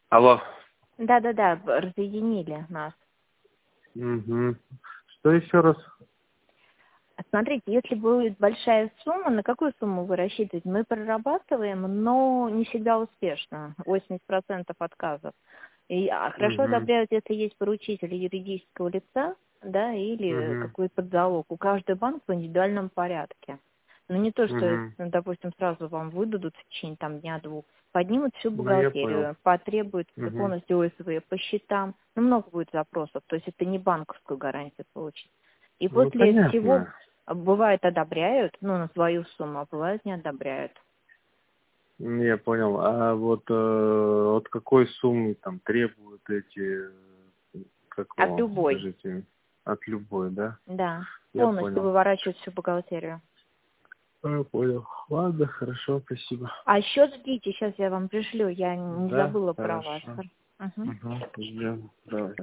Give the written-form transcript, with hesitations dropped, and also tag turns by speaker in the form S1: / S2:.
S1: Алло.
S2: Да-да-да, разъединили нас.
S1: Угу. Что еще раз?
S2: Смотрите, если будет большая сумма, на какую сумму вы рассчитываете? Мы прорабатываем, но не всегда успешно. 80% отказов. И хорошо
S1: Угу.
S2: одобряют, если есть поручитель юридического лица, да, или
S1: Угу.
S2: какой-то залог. У каждого банка в индивидуальном порядке. Но не то, что,
S1: Угу.
S2: допустим, сразу вам выдадут в течение дня-двух. Поднимут всю
S1: Ну, я понял.
S2: бухгалтерию, потребуют
S1: Угу.
S2: полностью ОСВ по счетам. Ну, много будет запросов. То есть это не банковскую гарантию получить. И
S1: Ну,
S2: после всего
S1: понятно.
S2: бывает одобряют, ну, на свою сумму, а бывает не одобряют.
S1: Я понял. А вот от какой суммы там требуют эти, как
S2: От
S1: его,
S2: любой,
S1: скажите, от любой, да?
S2: да.
S1: Я
S2: Полностью
S1: понял.
S2: выворачивают всю бухгалтерию.
S1: Я понял. Ладно, хорошо, спасибо.
S2: А счет ждите, сейчас я вам пришлю, я не
S1: Да,
S2: забыла про вас.
S1: хорошо.
S2: Мгм.
S1: Угу. Ждем. Давай.